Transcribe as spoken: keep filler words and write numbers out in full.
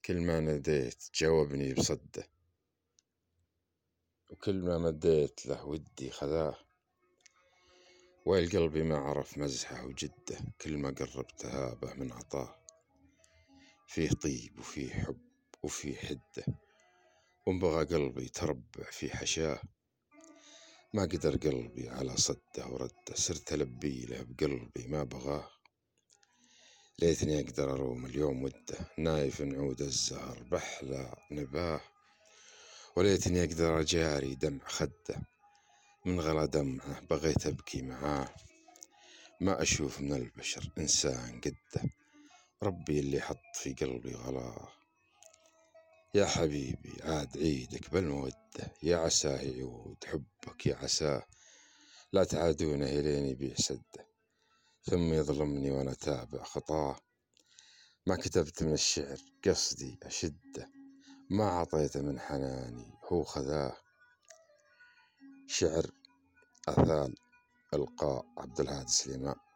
كل ما ناديت جاوبني بصده، وكل ما مديت له ودي خذاه. ويل قلبي ما عرف مزحه وجده، كل ما قربت هابه من عطاه. فيه طيب وفيه حب وفيه حده، وانبغى قلبي تربع في حشاه. ما قدر قلبي على صده ورده، صرت ألبي له بقلبي ما بغاه. ليتني أقدر أروم اليوم وده، نايف نعود الزهر بحلى نباه. وليتني أقدر أجاري دمع خده، من غلا دمعه بغيت أبكي معاه. ما أشوف من البشر إنسان قده، ربي اللي حط في قلبي غلاه. يا حبيبي عاد عيدك بالمودة، يا عساه يعود حبك يا عساه. لا تعادونه إلين يبيع سده، ثم يظلمني وأنا تابع خطاه. ما كتبت من الشعر قصدي أشده، ما عطيته من حناني هو خذاه. شعر أثال إلقاء عبد الهادي سليمان.